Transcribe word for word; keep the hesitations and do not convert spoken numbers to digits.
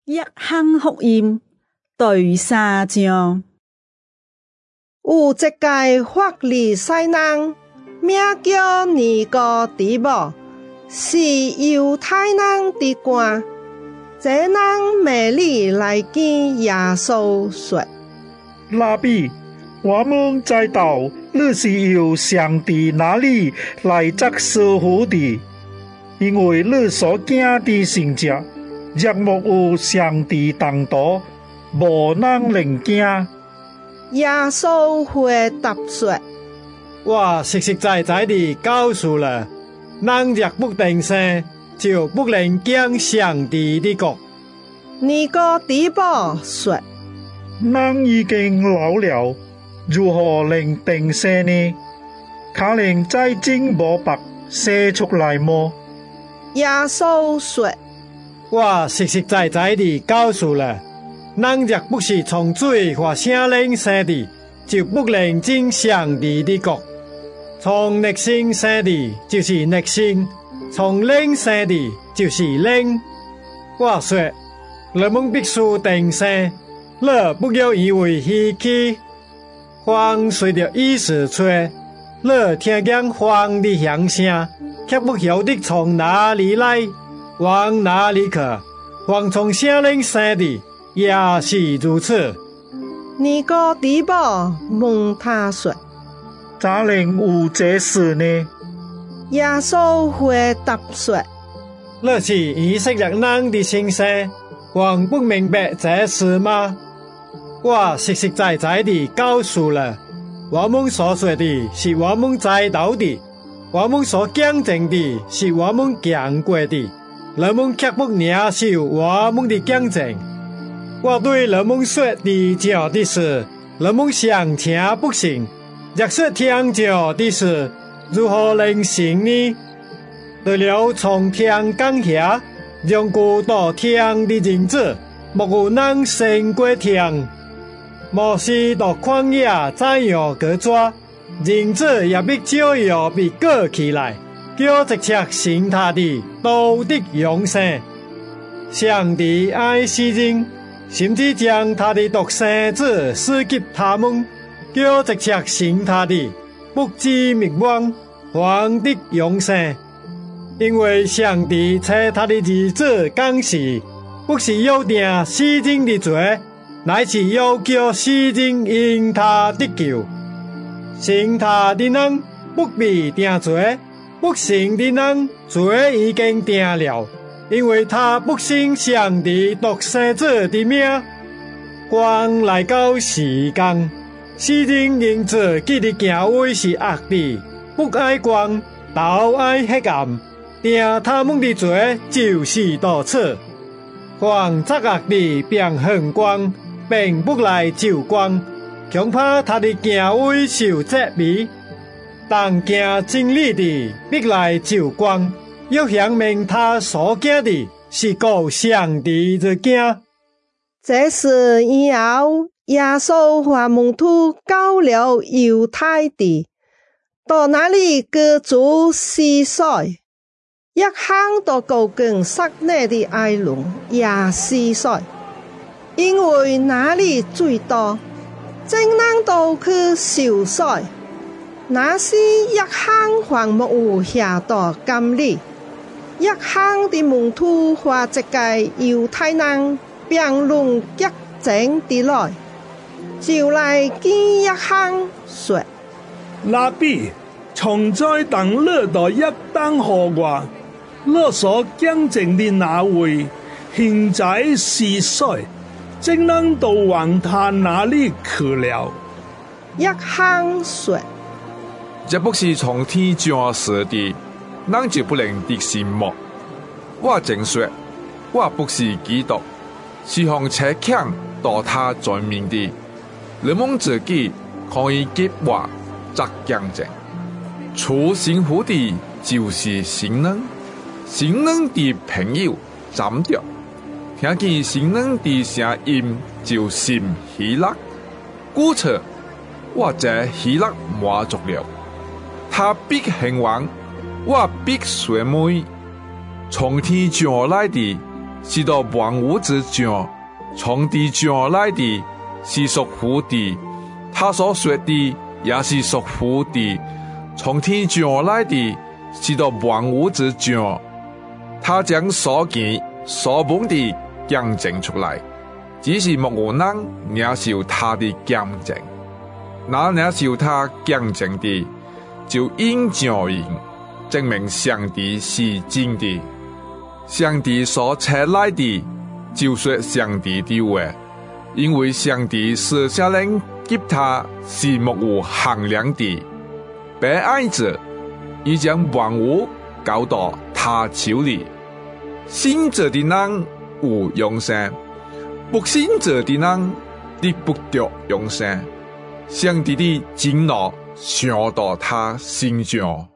一項福音第三章。 有一屆法利賽人，名叫尼哥底母，是猶太人的官。這人每日來見耶穌說： 拉比，我們知道你是由上帝那裡來作師傅的，因為你所行的神蹟，若沒有上帝同在，無人能行。 耶穌回答說： 我實實在在地告訴了，人若不定生，就不能見上帝的國。 尼哥底母說： 人已經老了，如何能定生呢？可能再經無白生出來麼？ 耶穌說： 我實實在在地告訴了，人若不是從水和聖靈生的，就不能進上帝的國。從肉身生的，就是肉身；從靈生的，就是靈。我說，你們必須定生，你不要以為稀奇。風隨着意思吹，你聽見風的響聲，卻不曉得從哪裡來，往哪裡去。風從聖靈生的，也是如此。 尼哥底母問他說： 咋能有這事呢？ 耶穌回答說： 你是以色列人的先生，還不明白這事嗎？我實實在在地告訴了，我們所說的是我們知道的，我們所見證的是我們見過的，你們卻不領受我們的見證。我對你們說的這樣的事，你們尚且不信，若說聽着的事，如何能信呢？對了，從天降下，讓過到天的人子，沒有人勝過天。摩西到曠野宰羊割抓，人子也必照樣被割起來，叫一切信他的都得永生。上帝愛世人，甚至將他的獨生子賜給他們，叫一切信他的不至滅亡，反得永生。因為上帝差他的兒子降世，不是要定世人的罪，乃是要叫世人因他得救。信他的人不必定罪，不信的人罪已經定了，因為他不信上帝獨生子的名。光來到時間，世人因自己的行為是惡的，不愛光，倒愛黑暗，定他們的罪就是到此。凡作惡的便恨光，並不來就光，恐怕他的行為受責備。但行真理的必來就光，要顯明他所行的是靠上帝的行。 這事以後，耶穌和門徒到了猶太地，到那裡居住四歲。一向到高更室內的艾倫也四歲，因為那裡最多，正人都去受洗。那時一向還沒有下到監裡，一向的門徒和這個猶太人辯論結證的來，就來見一向說： 拉比，從在等你到一等何話？你所見證的那位，現在四歲，正人都往他那裡去了。 一向說： 這不是從天降世的，人就不能得生麼？我正說，我不是基督，是向車強到他在面的。你們自己可以給我作見證。出辛苦的就是神人，神人的朋友斬掉，聽見神人的聲音就心喜樂。故此，我這喜樂滿足了。他必興旺，我必衰微。從天降來的是到万物之上，從地上來的，是屬乎地；他所說的也是屬乎地，從天上來的，是到萬物之上。他將所見所聞的見證出來，只是沒有人領受他的見證。那領受他見證的，就應照應，證明上帝是真的。上帝所差來的，就說上帝的話，因為上帝舍下人給他是沒有限量的。被愛者已將萬物交到他手裏。信者的人有永生，不信者的人得不到永生。上帝的震怒上到他心上。